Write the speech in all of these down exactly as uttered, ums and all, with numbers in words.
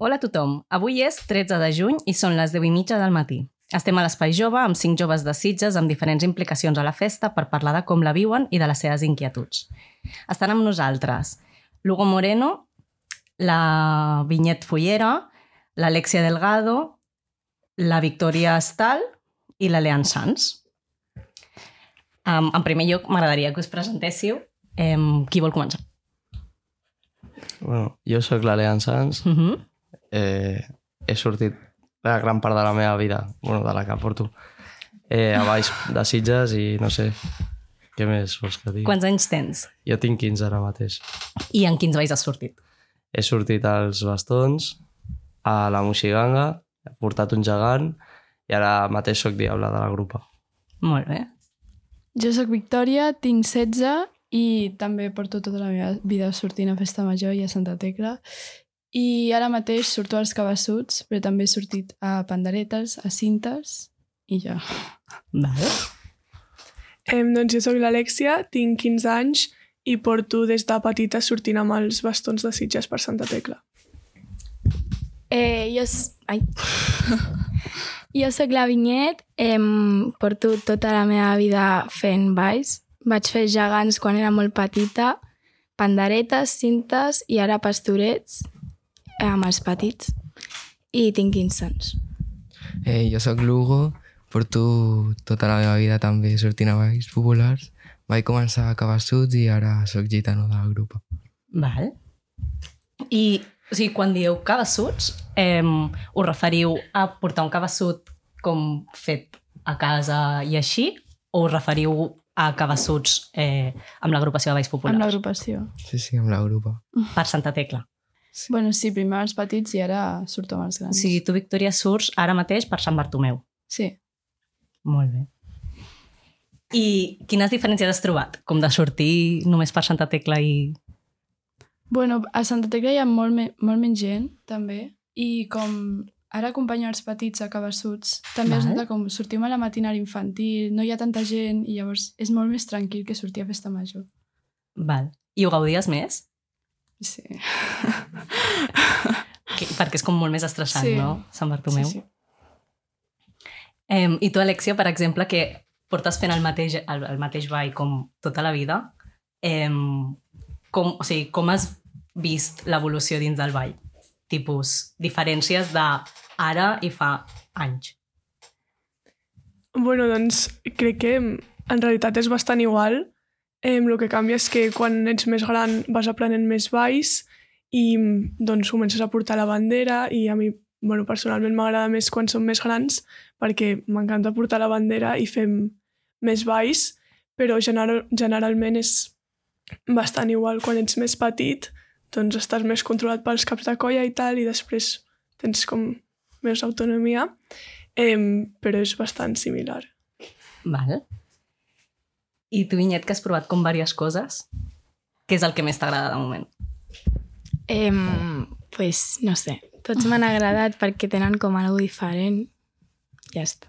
Hola a tothom, avui és tretze de juny i són les deu i mitja del matí. Estem a l'Espai Jove amb cinc joves de Sitges amb diferents implicacions a la festa per parlar de com la viuen i de les seves inquietuds. Estan amb nosaltres l'Hugo Moreno, la Vinyet Fullera, l'Alexia Delgado, la Victoria Estal i la Leanne Sanz. Um, en primer lloc, m'agradaria que us presentéssiu. Um, qui vol començar? Bueno, jo sóc la Leanne Sanz. Uh -huh. eh, he sortit la gran part de la meva vida, bueno, de la que porto, eh, a baix de Sitges i no sé, què més vols que digui? Quants anys tens? Jo tinc quinze ara mateix. I en quins balls has sortit? He sortit als bastons, a la Moixiganga, he portat un gegant i ara mateix sóc diable de la grupa. Molt bé. Jo sóc Victòria, tinc setze i també porto tota la meva vida sortint a Festa Major i a Santa Tecla. I ara mateix surto als Cabassuts, però també he sortit a panderetes, a cintes i ja. Vale. Eh, doncs jo sóc l'Alexia, tinc quinze anys i porto des de petita sortint amb els bastons de Sitges per Santa Tecla. Eh, jo, ai. jo sóc la Vinyet, eh, porto tota la meva vida fent balls. Vaig fer gegants quan era molt petita, panderetes, cintes i ara pastorets amb els petits. I tinc quinze anys. Eh, jo sóc l'Hugo, porto tota la meva vida també sortint a balls populars. Vaig començar a Cabassuts i ara sóc gitano de la grupa. Val. I, o sigui, quan dieu cabassuts, eh, us referiu a portar un cabassut com fet a casa i així, o us referiu a cabassuts eh, amb l'agrupació de balls populars? Amb l'agrupació. Sí, sí, amb la grupa. Per Santa Tecla. Sí. Bueno, sí, primer els petits i ara surto amb els O grans. sigui, tu, Victòria, surts ara mateix per Sant Bartomeu. Sí. Molt bé. I quines diferències has trobat? Com de sortir només per Santa Tecla i... Bueno, a Santa Tecla hi ha molt, me molt menys gent, també, i com ara acompanyo els petits a Cabassuts, també Val. es nota com sortim a la matinària infantil, no hi ha tanta gent i llavors és molt més tranquil que sortir a Festa Major. Val. I ho gaudies més? Sí. Que, perquè és com molt més estressant, Sí. no? Sant Bartomeu. Sí, sí. Eh, I tu, Alexia, per exemple, que portes fent el mateix, el, el mateix ball com tota la vida, eh, com, o sigui, com has vist l'evolució dins del ball? Tipus, diferències d'ara i fa anys. Bueno, doncs crec que en realitat és bastant igual. Eh, el que canvia és que quan ets més gran vas aprenent més balls i doncs comences a portar la bandera i a mi, bueno, personalment m'agrada més quan som més grans perquè m'encanta portar la bandera i fem més balls, però general, generalment és bastant igual. Quan ets més petit doncs estàs més controlat pels caps de colla i tal i després tens com més autonomia, eh, però és bastant similar. Val. I tu, Vinyet, que has provat com diverses coses, què és el que més t'agrada de moment? Eh, pues, no sé, tots m'han agradat perquè tenen com algo diferent. Ja està.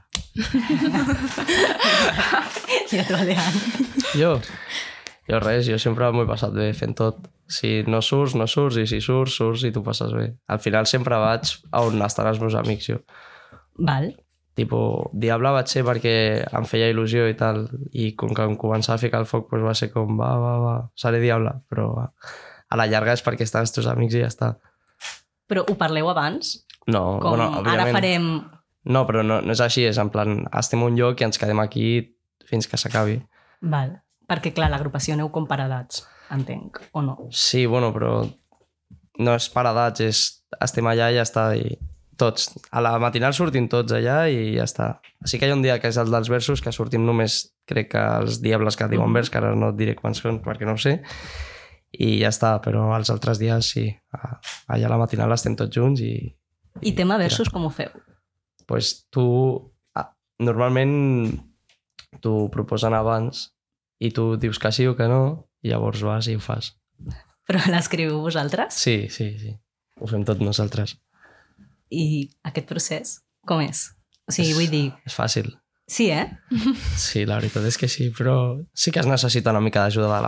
I a tu, Leanne? Jo? Jo res, jo sempre m'ho he passat bé fent tot. Si no surts, no surts, i si surts, surts i tu passes bé. Al final sempre vaig a on estan els meus amics, jo. Val. Tipo, diable vaig ser perquè em feia il·lusió i tal, i com que em començava a ficar el foc, doncs va ser com, va, va, va, seré diable, però va. A la llarga és perquè estan els teus amics i ja està. Però ho parleu abans? No, Com bueno, òbviament. ara farem... No, però no, no és així, és en plan, estem a un lloc i ens quedem aquí fins que s'acabi. Val. Perquè, clar, l'agrupació aneu com per edats, entenc, o no? Sí, bueno, però no és per edats, és estem allà i ja està, i tots. A la matinal sortim tots allà i ja està. Sí que hi ha un dia que és el dels versos, que sortim només, crec que els diables que diuen vers, que ara no et diré quants són perquè no ho sé, i ja està, però els altres dies sí. Allà a la matinal estem tots junts i... I tema versos, com ho feu? Pues tu, normalment t'ho proposen abans i tu dius que sí o que no i llavors vas i ho fas. Però l'escriviu vosaltres? Sí, sí, sí. Ho fem tot nosaltres. I aquest procés, com és? O sigui, és, vull dir... És fàcil. Sí, eh? Sí, la veritat és que sí, però sí que es necessita una mica d'ajuda de la mama.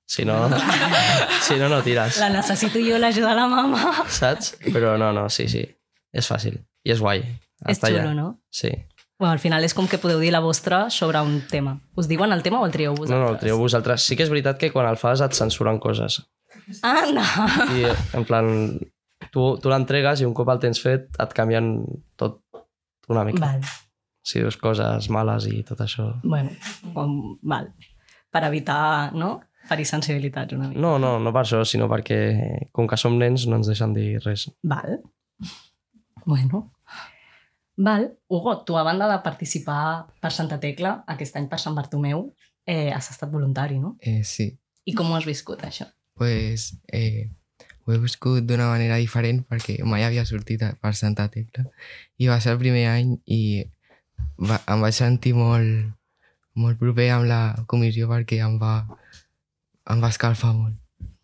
Si no, si no, no tires. La necessito jo, l'ajuda de la mama. Saps? Però no, no, sí, sí. És fàcil. I és guai. És Està xulo, allà. no? Sí. Bueno, al final és com que podeu dir la vostra sobre un tema. Us diuen el tema o el trieu vosaltres? No, no, el trieu vosaltres. Sí que és veritat que quan el fas et censuren coses. Anda! I, en plan, tu, tu l'entregues i un cop el tens fet et canvien tot una mica. Val. Si dius coses males i tot això. Bueno, com, val. Per evitar, no?, ferir sensibilitats una mica. No, no, no per això, sinó perquè com que som nens no ens deixen dir res. Val. Bueno. Val. Hugo, tu a banda de participar per Santa Tecla, aquest any per Sant Bartomeu, eh, has estat voluntari, no? Eh, sí. I com ho has viscut, això? Pues, eh, ho he viscut d'una manera diferent perquè mai havia sortit a- per Santa Tecla i va ser el primer any i va, em vaig sentir molt, molt proper amb la comissió perquè em va, em va escalfar molt.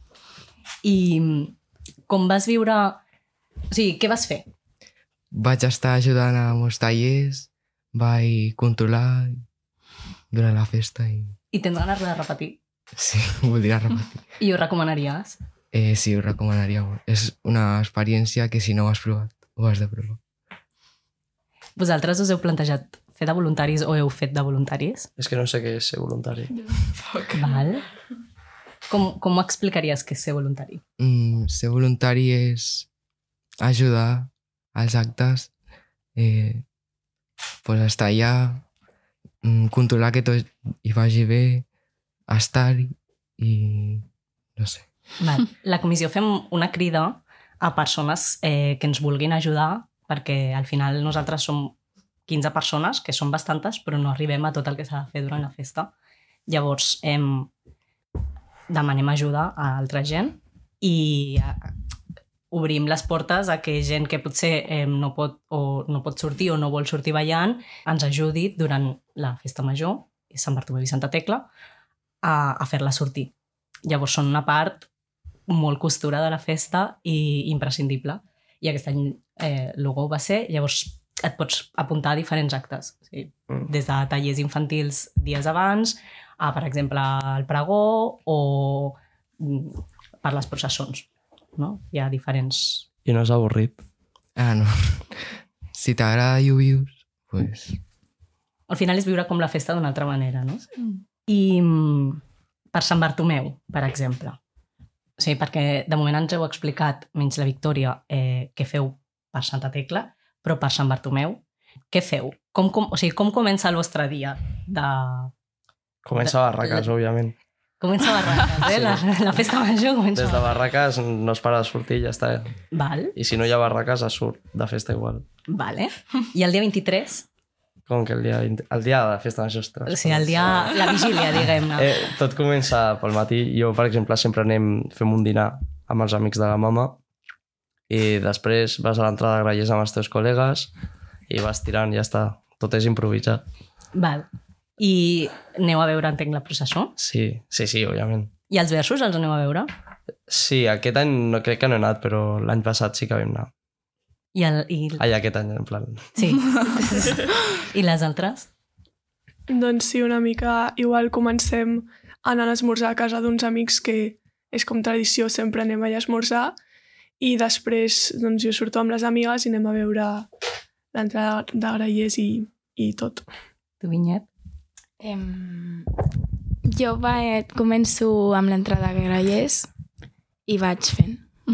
I com vas viure... O sigui, què vas fer? Vaig estar ajudant a molts tallers, vaig controlar durant la festa i I tens ganes de repetir? sí, ho voldria repetir. I ho recomanaries? Eh, sí, ho recomanaria molt. És una experiència que si no ho has provat, ho has de provar. Vosaltres us heu plantejat fer de voluntaris o heu fet de voluntaris? És que no sé què és ser voluntari. Val. Com, com ho explicaries que és ser voluntari? Mm, ser voluntari és ajudar als actes, eh, pues estar allà, mm, controlar que tot hi vagi bé, estar-hi i no sé. Val. La comissió fem una crida a persones eh, que ens vulguin ajudar perquè al final nosaltres som quinze persones, que són bastantes, però no arribem a tot el que s'ha de fer durant la festa. Llavors, eh, demanem ajuda a altra gent i eh, obrim les portes a que gent que potser eh, no, pot, o no pot sortir o no vol sortir ballant ens ajudi durant la festa major, Sant Bartomeu i Santa Tecla, a, a fer-la sortir. Llavors són una part molt costura de la festa i imprescindible. I aquest any eh, l'Hugo va ser, llavors et pots apuntar a diferents actes. O sigui, Mm. des de tallers infantils dies abans, a, per exemple, el pregó o mm, per les processons. No? Hi ha diferents... I no és avorrit. Ah, no. Si t'agrada i ho vius, pues... Al final és viure com la festa d'una altra manera, no? Mm. I mm, per Sant Bartomeu, per exemple. O sigui, perquè de moment ens heu explicat, menys la Victòria, eh, què feu per Santa Tecla, però per Sant Bartomeu, què feu? Com, com, o sigui, com comença el vostre dia? De... Comença a barraques, òbviament. Comença a barraques, eh? La, la festa major comença Des de a barraques. barraques no es para de sortir i ja està. Val, I si no hi ha barraques, es surt de festa igual. vale. I el dia vint-i-tres? Com que el dia, vint- el dia de la festa major, ostres. O sigui, el dia... La vigília, diguem-ne. Eh, tot comença pel matí. Jo, per exemple, sempre anem, fem un dinar amb els amics de la mama i després vas a l'entrada de Grallers amb els teus col·legues i vas tirant, ja està. Tot és improvisat. Val. I aneu a veure, entenc, la processó? Sí, sí, sí, òbviament. I els versos els aneu a veure? Sí, aquest any no crec que no he anat, però l'any passat sí que vam anar. I, el, i... Ai, aquest any, en plan... Sí. I les altres? Doncs sí, una mica igual comencem anant a esmorzar a casa d'uns amics que és com tradició, sempre anem allà a esmorzar i després doncs, jo surto amb les amigues i anem a veure l'entrada de Grallers i, i tot. Tu, Vinyet? Em... Jo va, començo amb l'entrada de Grallers i vaig fent.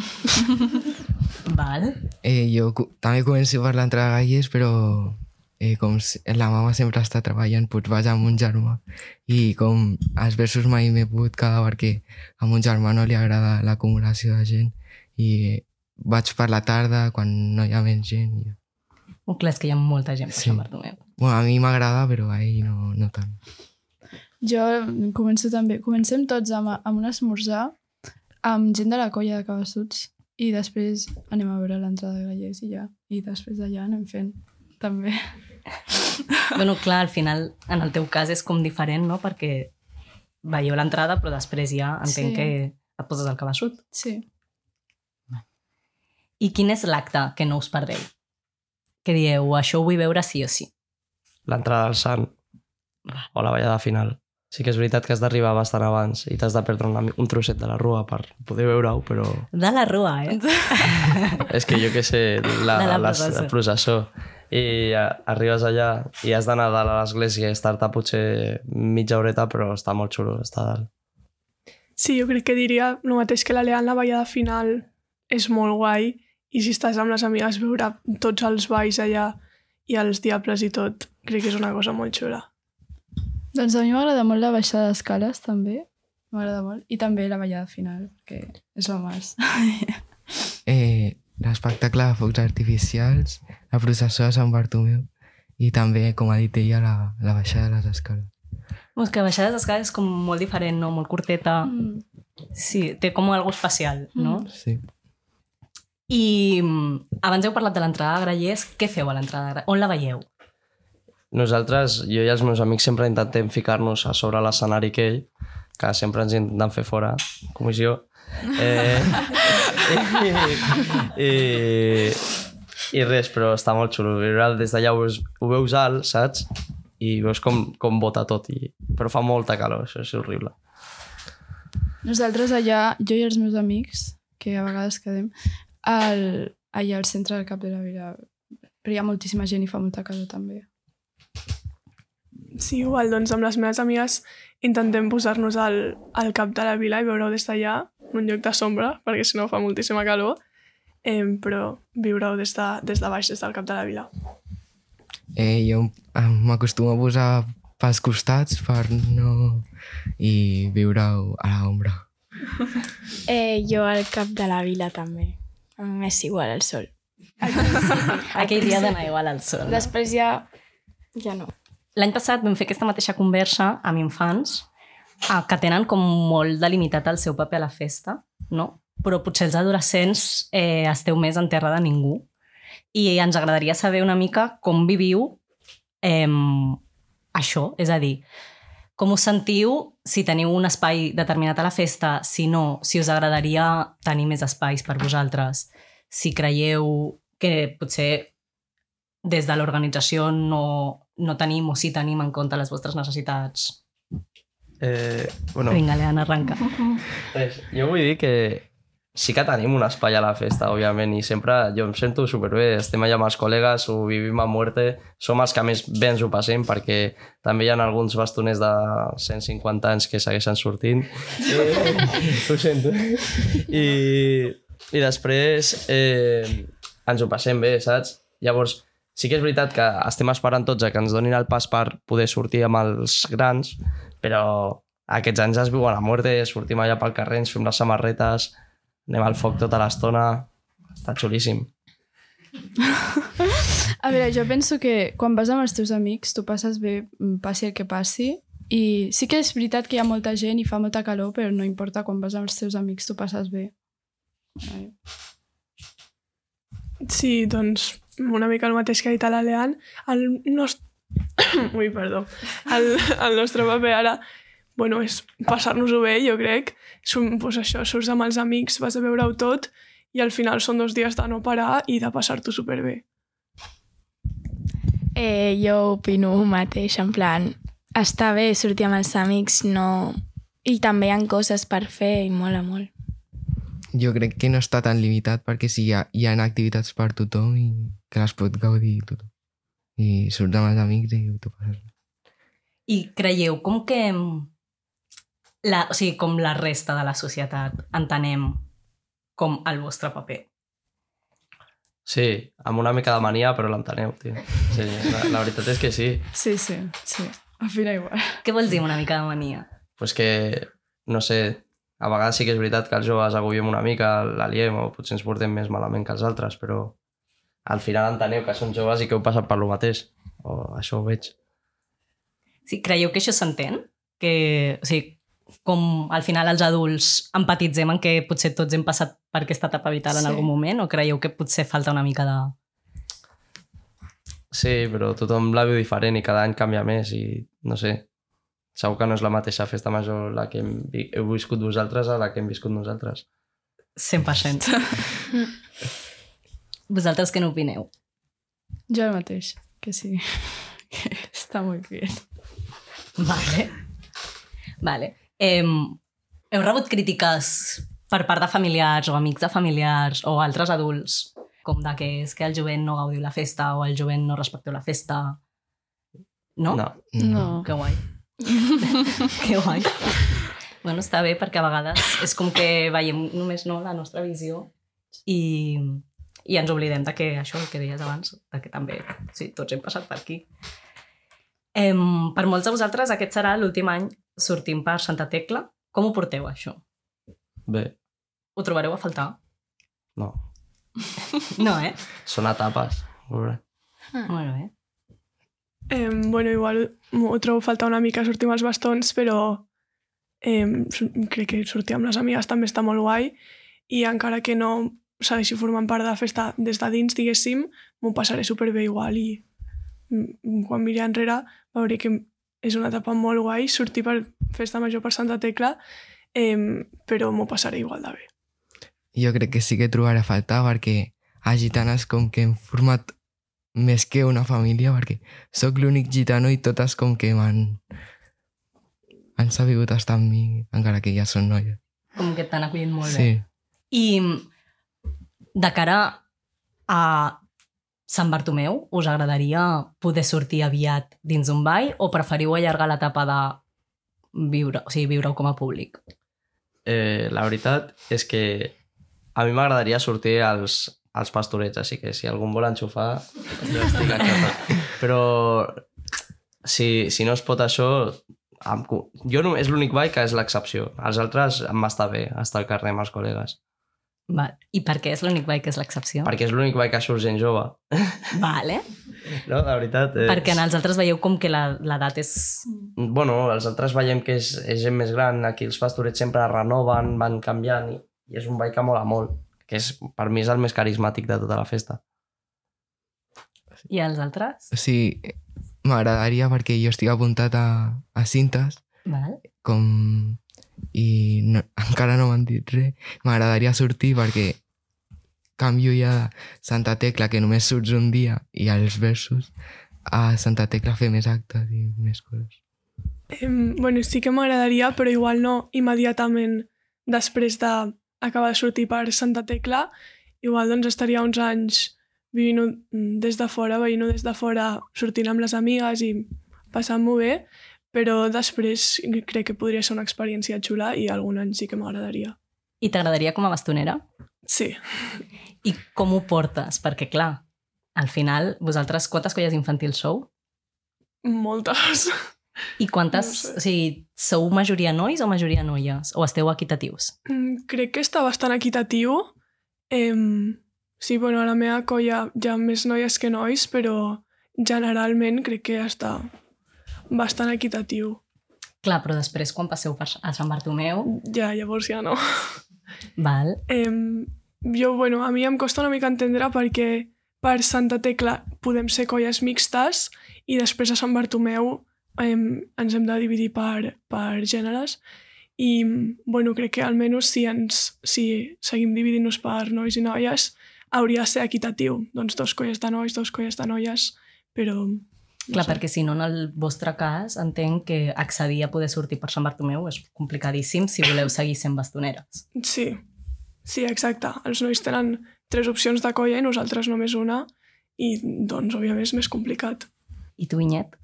Val. Eh, jo cu- també començo per l'entrada de Grallers, però eh, com s- la mama sempre està treballant, doncs vaig amb un germà. I com els versos mai m'he pogut quedar perquè a mon germà no li agrada l'acumulació de gent i vaig per la tarda quan no hi ha menys gent. I... Oh, clar, és que hi ha molta gent per Sí. Sant Bartomeu. Bueno, a mi m'agrada, però a ell no, no tant. Jo començo també. Comencem tots amb, amb un esmorzar amb gent de la colla de Cabassuts i després anem a veure l'entrada de Grallers i ja. I després d'allà anem fent també. Bueno, clar, al final, en el teu cas és com diferent, no? Perquè veieu l'entrada, però després ja entenc Sí. que et poses al cabassut. Sí. I quin és l'acte que no us perdeu? Que dieu, això ho vull veure sí o sí. L'entrada del Sant o la ballada final. Sí que és veritat que has d'arribar bastant abans i t'has de perdre una, un trosset de la rua per poder veure-ho, però... De la rua, eh? És que jo què sé, la, De la la, processó. la processó. I a, arribes allà i has d'anar dalt a l'església i estar-te potser mitja horeta, però està molt xulo, està dalt. Sí, jo crec que diria el mateix que l'Alean, la ballada final és molt guai i si estàs amb les amigues veure tots els balls allà i els diables i tot, crec que és una cosa molt xula. Doncs a mi m'agrada molt la baixada d'escales, també. M'agrada molt. I també la ballada final, que és lo més. Eh, L'espectacle de focs artificials, la processó de Sant Bartomeu i també, com ha dit ella, la, la baixada de les escales. És que baixar les escales és com molt diferent, no? Molt curteta. Mm. Sí, té com algo especial, no? Sí. I mm, abans heu parlat de l'entrada de Grallers. Què feu a l'entrada de Grallers? On la veieu? Nosaltres, jo i els meus amics, sempre intentem ficar-nos a sobre l'escenari aquell, que sempre ens intenten fer fora, comissió. Eh, i, i, I res, però està molt xulo. Des d'allà ho veus, ho veus alt, saps? I veus com, com bota tot. I... Però fa molta calor, això és horrible. Nosaltres allà, jo i els meus amics, que a vegades quedem, al, allà al centre del Cap de la Vila, però hi ha moltíssima gent i fa molta calor també. Sí, igual, doncs amb les meves amigues intentem posar-nos al, al cap de la vila i veure-ho des d'allà, en un lloc de sombra, perquè si no fa moltíssima calor, eh, però viure-ho des, de, des de baix, des del cap de la vila. Eh, jo m'acostumo a posar pels costats per no... i viure-ho a l'ombra. Eh, jo al cap de la vila també. A mi m'és igual el sol. Aquell dia d'anar igual al sol. Després ja... ja no. L'any passat vam fer aquesta mateixa conversa amb infants eh, que tenen com molt delimitat el seu paper a la festa, no? Però potser els adolescents eh, esteu més en terra de ningú. I ens agradaria saber una mica com viviu eh, això, és a dir, com us sentiu, si teniu un espai determinat a la festa, si no, si us agradaria tenir més espais per vosaltres, si creieu que potser des de l'organització no, no tenim o sí tenim en compte les vostres necessitats. Eh, bueno, Vinga, Leana, arranca. res, jo vull dir que sí que tenim un espai a la festa, òbviament, i sempre jo em sento superbé. Estem allà amb els col·legues, ho vivim a muerte. Som els que més bé ens ho passem, perquè també hi ha alguns bastoners de cent cinquanta anys que segueixen sortint. Eh, ho sento. I, i després eh, ens ho passem bé, saps? Llavors, sí que és veritat que estem esperant tots a que ens donin el pas per poder sortir amb els grans, però aquests anys es viuen a muerte, sortim allà pel carrer, ens fem les samarretes, anem al foc tota l'estona, està xulíssim. A veure, jo penso que quan vas amb els teus amics tu passes bé, passi el que passi, i sí que és veritat que hi ha molta gent i fa molta calor, però no importa, quan vas amb els teus amics tu passes bé. Ai. Sí, doncs una mica el mateix que ha dit a l'Alean, el nostre... Ui, perdó. El, el nostre paper ara, bueno, és passar-nos-ho bé, jo crec. Som, pues això, surts amb els amics, vas a veure-ho tot i al final són dos dies de no parar i de passar-t'ho superbé. Eh, jo opino el mateix, en plan, està bé sortir amb els amics, no... I també hi ha coses per fer i mola molt. Jo crec que no està tan limitat perquè sí, hi ha, hi ha activitats per tothom i que les pot gaudir tothom. I surts amb els amics i t'ho passes. I creieu com que la, o sigui, com la resta de la societat entenem com el vostre paper? Sí, amb una mica de mania, però l'enteneu, tio. Sí, la, la veritat és que sí. Sí, sí, sí. Opina igual. Què vols dir amb una mica de mania? Pues que, no sé, a vegades sí que és veritat que els joves agobiem una mica, l'aliem o potser ens portem més malament que els altres, però al final enteneu que són joves i que heu passat per lo mateix. O això ho veig. Sí, creieu que això s'entén? Que, o sigui, com al final els adults empatitzem en que potser tots hem passat per aquesta etapa vital en Sí. algun moment, o creieu que potser falta una mica de... Sí, però tothom la viu diferent i cada any canvia més i no sé, segur que no és la mateixa festa major la que hem, vi- heu viscut vosaltres a la que hem viscut nosaltres. cent per cent. Vosaltres què n'opineu? Jo el mateix, que sí. Que està molt bé. Vale. Vale. Eh, heu rebut crítiques per part de familiars o amics de familiars o altres adults, com de que és que el jovent no gaudiu la festa o el jovent no respecteu la festa? No? No. No. Que guai. Que guai. Bueno, està bé perquè a vegades és com que veiem només no, la nostra visió i, i ens oblidem de que això, el que deies abans, de que també sí, tots hem passat per aquí. Em, per molts de vosaltres aquest serà l'últim any sortim per Santa Tecla. Com ho porteu, això? Bé, Ho trobareu a faltar? no. No, eh? Són etapes. Veure. Molt bé. Eh, bueno, igual m'ho trobo a faltar una mica sortir amb els bastons, però eh, crec que sortir amb les amigues també està molt guai i encara que no segueixi formant part de la festa des de dins, diguéssim, m'ho passaré superbé igual i mm, quan miri enrere veuré que és una etapa molt guai sortir per festa major per Santa Tecla, eh, però m'ho passaré igual de bé. Jo crec que sí que trobaré a faltar perquè a gitanes com que hem format més que una família perquè sóc l'únic gitano i totes com que m'han han sabut estar amb mi encara que ja són noies. Com que t'han acollit molt Sí. bé. I de cara a Sant Bartomeu, us agradaria poder sortir aviat dins d'un ball o preferiu allargar l'etapa de viure, o sigui, viure-ho com a públic? Eh, la veritat és que a mi m'agradaria sortir als, als pastorets, així que si algú em vol enxufar, jo estic encantat. Però si, si no es pot això, amb, jo no, és l'únic ball que és l'excepció. Els altres em va estar bé, estar al carrer amb els col·legues. Va. I per què és l'únic ball que és l'excepció? Perquè és l'únic ball que surt gent jove. Vale. No, la veritat és... Perquè en els altres veieu com que la- l'edat és... Bueno, els altres veiem que és, és gent més gran, aquí els pastorets sempre es renoven, van canviant i, i és un ball que mola molt, que és, per mi és el més carismàtic de tota la festa. I els altres? O sigui, m'agradaria perquè jo estic apuntat a, a cintes Val. com... i no, encara no m'han dit res. M'agradaria sortir perquè canvio ja de Santa Tecla, que només surts un dia, i als versos, a Santa Tecla fer més actes i més coses. Eh, bueno, sí que m'agradaria, però igual no immediatament després d'acabar de sortir per Santa Tecla. Igual doncs estaria uns anys vivint-ho des de fora, veient-ho des de fora, sortint amb les amigues i passant-m'ho bé, però després crec que podria ser una experiència xula i algun any sí que m'agradaria. I t'agradaria com a bastonera? Sí. I com ho portes? Perquè, clar, al final, vosaltres quantes colles infantils sou? Moltes. I quantes... No sé. O sigui, sou majoria nois o majoria noies? O esteu equitatius? Mm, Crec que està bastant equitatiu. Em, sí, bueno, a la meva colla hi ha més noies que nois, però generalment crec que està bastant equitatiu. Clar, però després, quan passeu per a Sant Bartomeu... Ja, llavors ja no. Val. Em, jo, bueno, a mi em costa una mica entendre perquè per Santa Tecla podem ser colles mixtes i després a Sant Bartomeu em, ens hem de dividir per, per gèneres i, bueno, crec que almenys si, ens, si seguim dividint-nos per nois i noies hauria de ser equitatiu. Doncs dos colles de nois, dos colles de noies, però... No Clar, sé. perquè si no, en el vostre cas, entenc que accedir a poder sortir per Sant Bartomeu és complicadíssim si voleu seguir sent bastoneres. Sí, sí, exacte. Els nois tenen tres opcions de colla i nosaltres només una i, doncs, òbviament és més complicat. I tu, Inyet?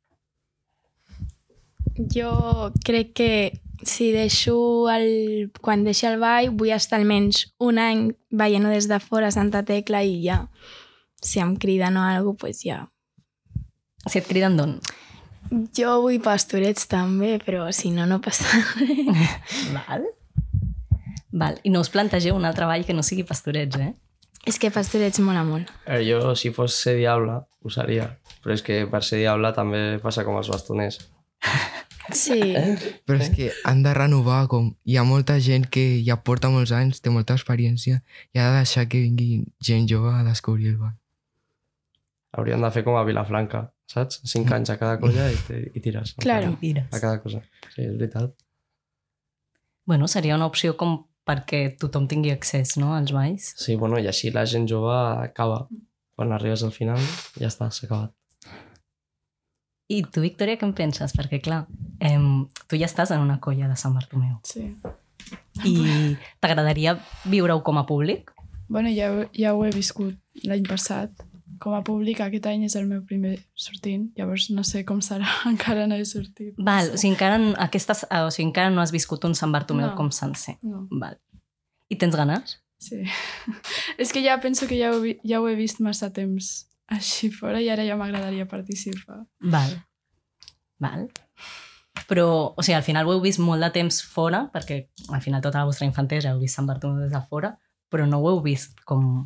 Jo crec que si deixo el... quan deixi el ball vull estar almenys un any veient-ho des de fora a Santa Tecla i ja, si em criden o alguna cosa, pues ja. Si et criden d'on? Jo vull pastorets també, però si no, no passa res. Val. Val. I no us plantegeu un altre ball que no sigui pastorets, eh? És que pastorets mola molt. Eh, jo, si fos ser diable, ho seria. Però és que per ser diable també passa com els bastoners. Sí. Però és que han de renovar, com hi ha molta gent que ja porta molts anys, té molta experiència, i ha de deixar que vingui gent jove a descobrir el ball. Hauríem de fer com a Vilafranca, saps? Cinc anys a cada colla i, te, i tires. Claro. I tires. A cada cosa. Sí, és veritat. Bueno, seria una opció com perquè tothom tingui accés, no?, als balls. Sí, bueno, i així la gent jove acaba. Quan arribes al final, ja està, s'ha acabat. I tu, Victòria, què en penses? Perquè, clar, eh, tu ja estàs en una colla de Sant Bartomeu. Sí. I t'agradaria viure-ho com a públic? Bueno, ja, ja ho he viscut l'any passat. Com a públic, aquest any és el meu primer sortint, llavors no sé com serà, encara no he sortit. Val, o sigui, encara, no- aquestes, o sigui, encara no has viscut un Sant Bartomeu No. com sencer. No, Val. I tens ganes? sí. És que ja penso que ja ho, vi- ja ho he vist massa temps així fora i ara ja m'agradaria participar. Val. Val. Però, o sigui, al final ho heu vist molt de temps fora, perquè al final tota la vostra infantesa heu vist Sant Bartomeu des de fora, però no ho heu vist com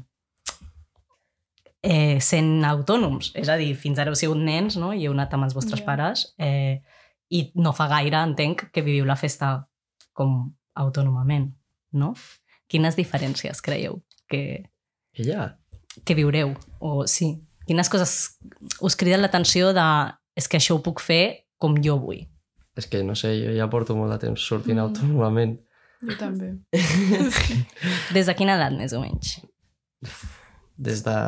eh, sent autònoms. És a dir, fins ara heu sigut nens, no? I heu anat amb els vostres Ja. pares, eh, i no fa gaire, entenc, que viviu la festa com autònomament, no? Quines diferències creieu que, Ella? que viureu? O sí, quines coses us criden l'atenció de és que això ho puc fer com jo vull? És que, no sé, jo ja porto molt de temps sortint Mm. autònomament. Jo també. Des de quina edat, més o menys? Des de...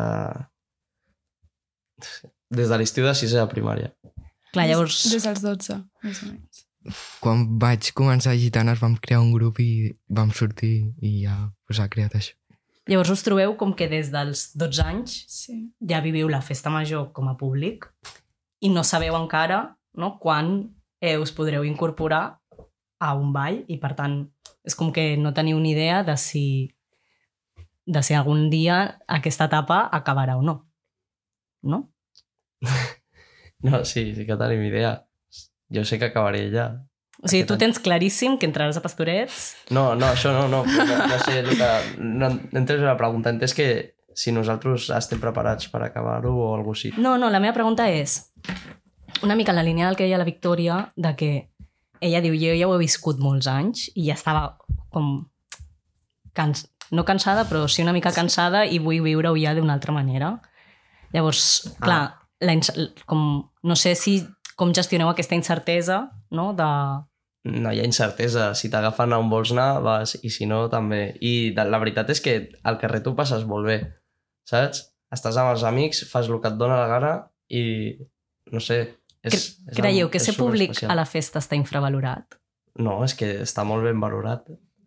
Des de l'estiu de sisè de primària. Clar, llavors... Des, des dels dotze, més o menys. Quan vaig començar a Gitanes vam crear un grup i vam sortir i ja pues, ha creat això. Llavors us trobeu com que des dels dotze anys Sí. ja viviu la festa major com a públic i no sabeu encara, no, quan eh, us podreu incorporar a un ball i, per tant, és com que no teniu ni idea de si, de si algun dia aquesta etapa acabarà o no. No? No, sí, sí que tenim idea. Jo sé que acabaré ja. O sigui, Aquest tu any. tens claríssim que entraràs a Pastorets. No, no, això no, no. No, no sé, el que, no, no entès la pregunta. He entès que si nosaltres estem preparats per acabar-ho o alguna cosa així. No, no, la meva pregunta és una mica en la línia del que deia la Victòria, de que ella diu, jo ja ho he viscut molts anys i ja estava com cans... no cansada, però sí una mica cansada i vull viure-ho ja d'una altra manera. Llavors, clar, Ah. la inc... com... no sé si com gestioneu aquesta incertesa, no?, de... No hi ha incertesa. Si t'agafen on vols anar, vas, i si no, també. I de- la veritat és que al carrer tu passes molt bé, saps? Estàs amb els amics, fas el que et dóna la gana i, no sé... És, és Creieu algo- que és ser públic superespecial. a la festa està infravalorat? No, és que està molt ben valorat.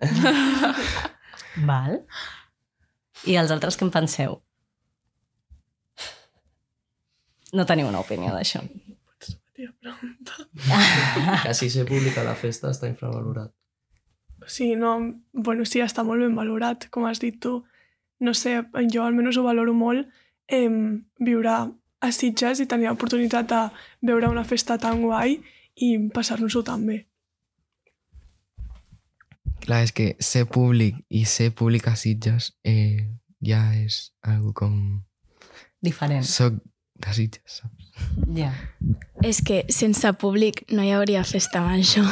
Val. I els altres què en penseu? No teniu una opinió d'això. Tia, pregunta. Que si ser públic a la festa està infravalorat. Sí, no, bueno, sí, està molt ben valorat, com has dit tu. No sé, jo almenys ho valoro molt, eh, viure a Sitges i tenir l'oportunitat de veure una festa tan guai i passar-nos-ho tan bé. Clar, és que ser públic i ser públic a Sitges eh, ja és algo com... Diferent. Soc de Sitges, saps? Ja. És que sense públic no hi hauria festa major.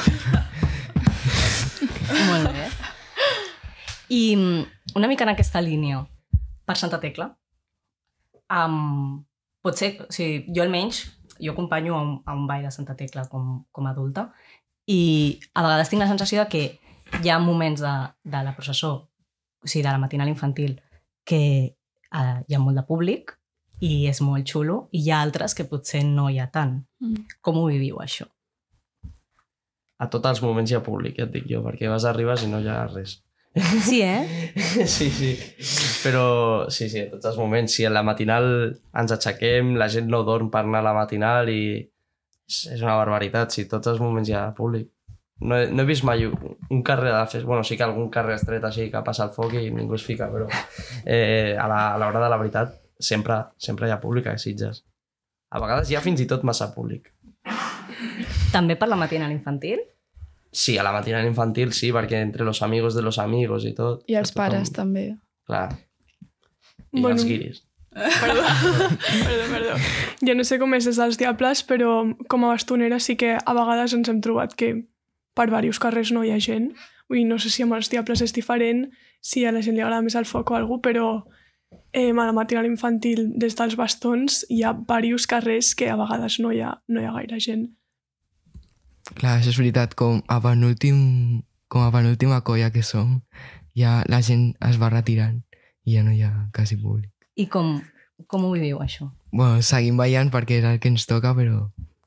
Molt bé. I mm, una mica en aquesta línia, per Santa Tecla, um, pot ser, o sigui, jo almenys, jo acompanyo a un, a un ball de Santa Tecla com, com a adulta i a vegades tinc la sensació de que hi ha moments de, de la processó, o sigui, de la matinal infantil, que uh, hi ha molt de públic i és molt xulo, i hi ha altres que potser no hi ha tant. Mm. Com ho viviu, això? A tots els moments hi ha públic, ja et dic jo, perquè vas arribes i no hi ha res. Sí, eh? Sí, sí. Però sí, sí, a tots els moments. Si a la matinal ens aixequem, la gent no dorm per anar a la matinal i és, és una barbaritat. Si tots els moments hi ha públic. No he, no he vist mai un carrer de la festa. Bueno, sí que algun carrer estret així que passa el foc i ningú es fica, però eh, a la- a l'hora de la veritat sempre, sempre hi ha públic a Sitges. A vegades hi ha fins i tot massa públic. També per la matinal infantil? Sí, a la matinal infantil sí, perquè entre los amigos de los amigos i tot. I els tothom- pares també. Clar. I Bueno. els guiris. Perdó, perdó, perdó. Jo no sé com és des dels Diables, però com a bastonera sí que a vegades ens hem trobat que per diversos carrers no hi ha gent. Vull dir, no sé si amb els Diables és diferent, si a la gent li agrada més el foc o alguna cosa, però eh, a la matinal infantil des dels bastons hi ha diversos carrers que a vegades no hi ha, no hi ha gaire gent. Clar, això és veritat, com a penúltim, com a penúltima colla que som, ja la gent es va retirant i ja no hi ha quasi públic. I com, com ho viviu, això? Bueno, seguim ballant perquè és el que ens toca, però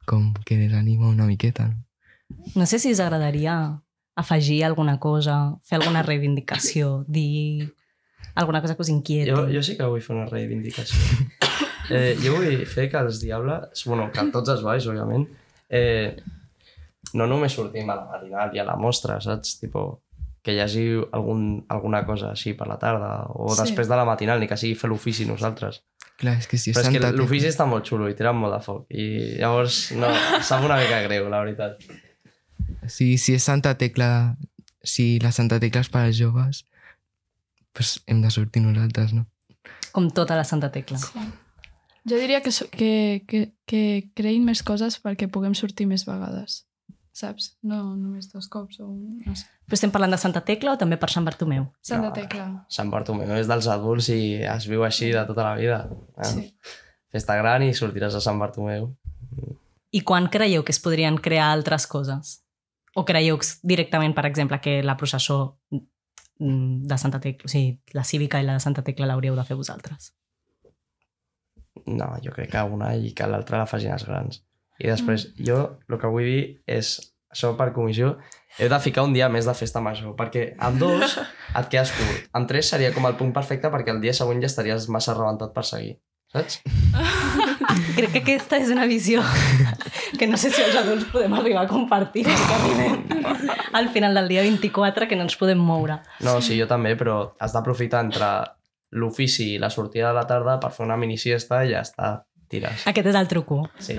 com que desanima una miqueta, no? No sé si us agradaria afegir alguna cosa, fer alguna reivindicació, dir alguna cosa que us inquieti. Jo, jo sí que vull fer una reivindicació. Eh, jo vull fer que els Diables, bueno, que tots els balls, òbviament, eh, no només sortim a la matinal i a la mostra, saps? Tipo, que hi hagi algun, alguna cosa així per la tarda o Sí. després de la matinal, ni que sigui fer l'ofici nosaltres. Clar, és que si és Però és que Santa l'ofici Tecla... està molt xulo i tiren molt de foc i llavors no, sap una mica greu, la veritat. Sí, si és Santa Tecla, si la Santa Tecla és per als joves, pues hem de sortir nosaltres, no? Com tota la Santa Tecla. Jo diria que, so- que, que, que creïn més coses perquè puguem sortir més vegades, saps? No només dos cops o un... No sé. Però estem parlant de Santa Tecla o també per Sant Bartomeu? Santa No. Tecla. Sant Bartomeu és dels adults i es viu així de tota la vida. Eh? Sí. Festa gran i sortiràs a Sant Bartomeu. I quan creieu que es podrien crear altres coses? O creieu directament, per exemple, que la processó mm, de Santa Tecla, o sigui, la cívica i la de Santa Tecla l'hauríeu de fer vosaltres? No, jo crec que una i que l'altra la facin els grans. I després, mm. jo el que vull dir és, això per comissió, heu de ficar un dia més de festa major, perquè amb dos et quedes curt. Amb tres seria com el punt perfecte perquè el dia següent ja estaries massa rebentat per seguir. Saps? Crec que aquesta és una visió que no sé si els adults podem arribar a compartir, perquè arribem al final del dia vint-i-quatre que no ens podem moure. No, sí, jo també, però has d'aprofitar entre l'ofici i la sortida de la tarda per fer una mini siesta i ja està, tires. Aquest és el truco. Sí.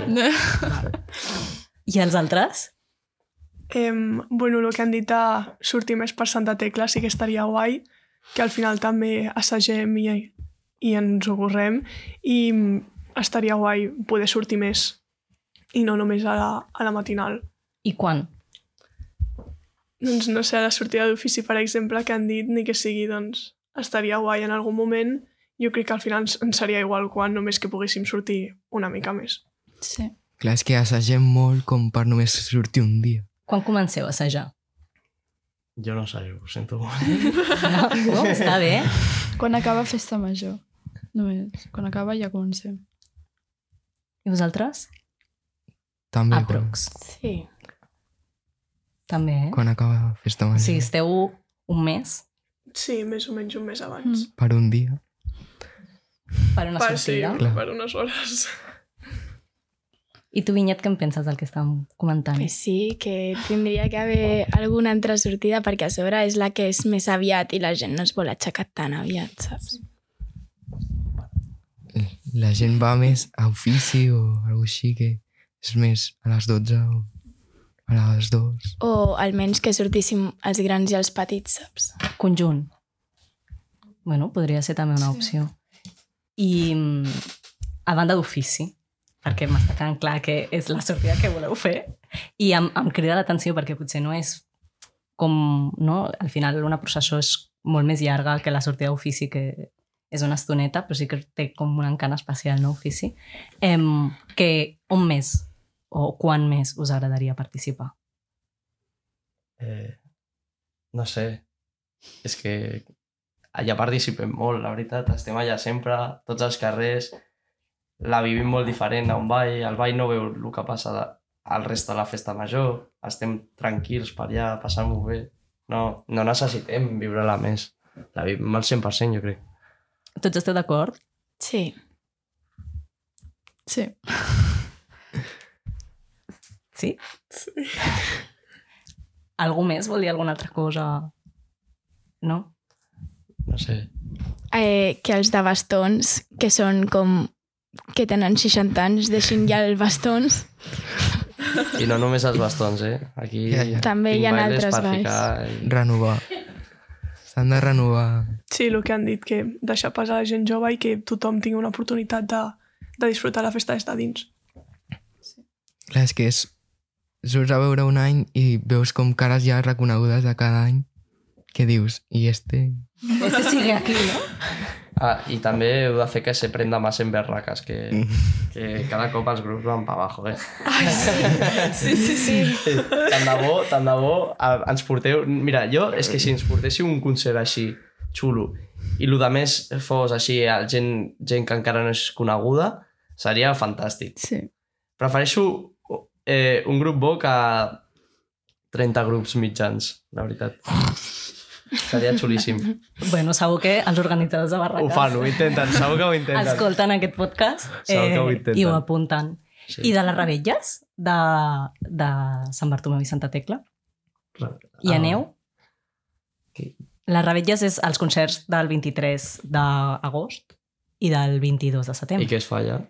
I els altres? Eh, bueno, el que han dit a sortir més per Santa Tecla sí que estaria guai, que al final també assagem i, i ens ho correm i estaria guai poder sortir més i no només a la, a la matinal. I quan? Doncs no sé, a la sortida d'ofici, per exemple, que han dit, ni que sigui, doncs estaria guai en algun moment. Jo crec que al final ens seria igual quan només que poguéssim sortir una mica més. Sí. Clar, és que assagem molt com per només sortir un dia. Quan comenceu a assajar? Jo no sé, ho sento molt. No, no, està bé. Quan acaba festa major. Només. Quan acaba ja comencem. I vosaltres? També quan, Aprox. Sí. També, eh? quan acaba festa major. O sigui, esteu un mes Sí, més o menys un mes abans. Mm. Per un dia. per una Per, sí, sortida. Clar. per unes hores. I tu, Vinyet, què en penses del que estàvem comentant? Pues sí, que tindria que haver alguna altra sortida perquè a sobre és la que és més aviat i la gent no es vol aixecar tan aviat, saps? La gent va més a ofici o alguna així que és més a les dotze o a les dues. O almenys que sortíssim els grans i els petits, saps? Conjunt. Bueno, podria ser també una opció. I mm, a banda d'ofici, perquè m'està quedant clar que és la sortida que voleu fer, i em, em crida l'atenció perquè potser no és com, no? Al final una processó és molt més llarga que la sortida d'ofici, que és una estoneta, però sí que té com un encant especial, no, ofici. Em, que un mes o quan més us agradaria participar? Eh, no sé, és que allà participem molt, la veritat, estem allà sempre, tots els carrers, la vivim molt diferent a un ball, el ball no veu el que passa de, al reste de la festa major, estem tranquils per allà, passant-ho bé, no, no necessitem viure-la més, la vivim al cent per cent, jo crec. Tots esteu d'acord? Sí. Sí. Sí? Sí. Algú més vol dir alguna altra cosa? No? No sé. Eh, que els de bastons, que són com que tenen seixanta anys, deixin ja els bastons. I no només els bastons, eh? Aquí Ja, ja. També hi ha tinc bailes altres per balls. ficar i... Renovar. S'han de renovar. Sí, el que han dit, que deixar passar la gent jove i que tothom tingui una oportunitat de, de disfrutar la festa des de dins. Clar, és que és... Surts a veure un any i veus com cares ja reconegudes de cada any que dius, i este... Este sigue aquí, no? Ah, i també heu de fer que se prenda más en berraques, que, que cada cop els grups van pa abajo, eh? Sí, sí, sí. Tant de bo, tant de bo, a- ens porteu... Mira, jo, és que si ens portéssiu un concert així, xulo, i el de més fos així, a gent, gent que encara no és coneguda, seria fantàstic. Sí. Prefereixo eh, un grup bo que trenta grups mitjans, la veritat. Seria xulíssim. Bueno, segur que els organitzadors de barraques Ho fan, ho intenten, segur que ho intenten. escolten aquest podcast Segur que ho eh, intenten. i ho apunten. Sí. I de les Rebelles de, de Sant Bartomeu i Santa Tecla? Hi Ah. aneu? Qui? Les Rebelles és els concerts del vint-i-tres d'agost i del vint-i-dos de I setembre. què es fa allà?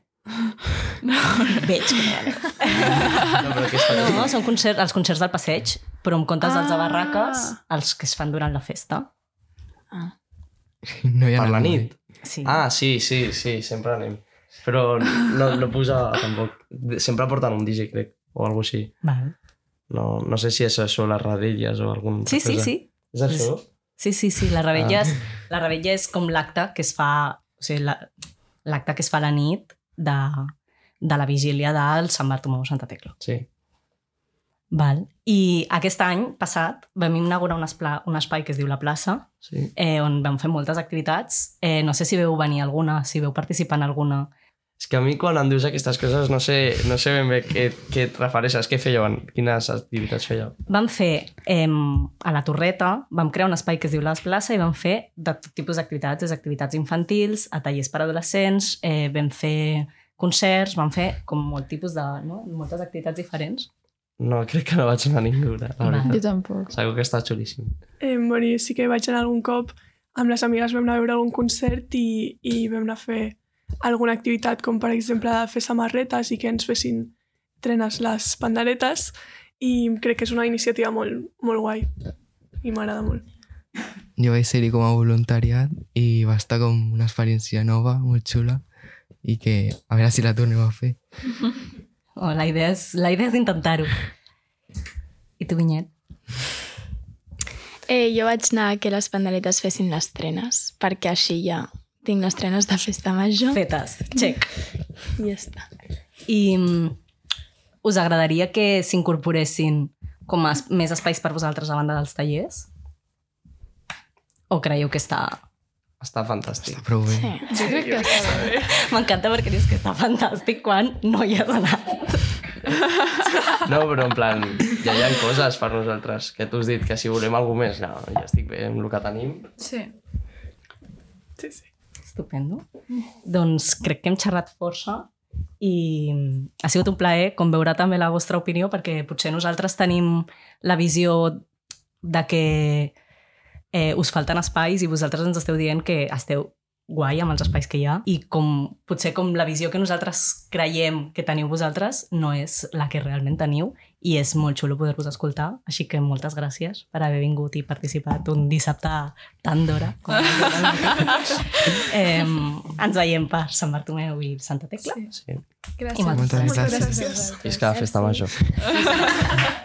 Veig que no hi aneu. No, però què es fa allà? No, són concerts, els concerts del passeig, però en comptes dels de Ah. barraques, els que es fan durant la festa. No hi ha Per la anat mai. nit? Sí. Ah, sí, sí, sí, sempre anem. Però no, no puja tampoc. Sempre porten un D J, crec, o alguna cosa així. Val. No, no sé si és això, les radelles o algun... Sí, sí, sí. És això? Sí, sí, sí. La rebella, és, la rebella és com l'acte que es fa... O sigui, la- l'acte que es fa a la nit de, de la vigília del Sant Bartomeu Santa Tecla. Sí. Val. I aquest any passat vam inaugurar un, espla, un espai que es diu La Plaça, Sí. eh, on vam fer moltes activitats. Eh, no sé si veu venir alguna, si veu participar en alguna. És que a mi quan em dius aquestes coses no sé, no sé ben bé què, què et refereixes, què fèieu, quines activitats fèieu. Vam fer eh, a la Torreta, vam crear un espai que es diu La Plaça i vam fer de tot tipus d'activitats, des d'activitats infantils a tallers per adolescents, eh, vam fer concerts, vam fer com molt tipus de... No? moltes activitats diferents. No, crec que no vaig anar a ninguna, la Va. Jo veritat. tampoc. Segur que està xulíssim. Eh, bueno, jo sí que vaig anar algun cop amb les amigues, vam anar a veure algun concert i, i vam anar a fer alguna activitat, com per exemple fer samarretes i que ens fessin trenes les panderetes, i crec que és una iniciativa molt, molt guai i m'agrada molt. Jo vaig ser-hi com a voluntariat i va estar com una experiència nova, molt xula, i que a veure si la tornem a fer. Oh, la idea és, la idea és intentar-ho. I tu, Vinyet? Eh, jo vaig anar a que les pandeletes fessin les trenes, perquè així ja tinc les trenes de festa major Fetes, check. i ja està. I mm, us agradaria que s'incorporessin com a es- més espais per vosaltres a banda dels tallers? O creieu que està... Està fantàstic. Prou bé. Sí. Jo crec que està bé. M'encanta perquè dius que està fantàstic quan no hi has anat. No, però en plan, ja hi ha coses per nosaltres, que tu has dit que si volem alguna més, no, ja estic bé amb el que tenim. Sí. Sí, sí. Estupendo. Doncs crec que hem xerrat força i ha sigut un plaer com veure també la vostra opinió, perquè potser nosaltres tenim la visió de que eh, us falten espais i vosaltres ens esteu dient que esteu guai amb els espais que hi ha i com, potser com la visió que nosaltres creiem que teniu vosaltres no és la que realment teniu i és molt xulo poder-vos escoltar, així que moltes gràcies per haver vingut i participat un dissabte tan d'hora com el del matí. eh, ens veiem per Sant Bartomeu i Santa Tecla. Sí. Sí. Gràcies. I moltes Moltes Moltes gràcies. gràcies. Visca la festa major.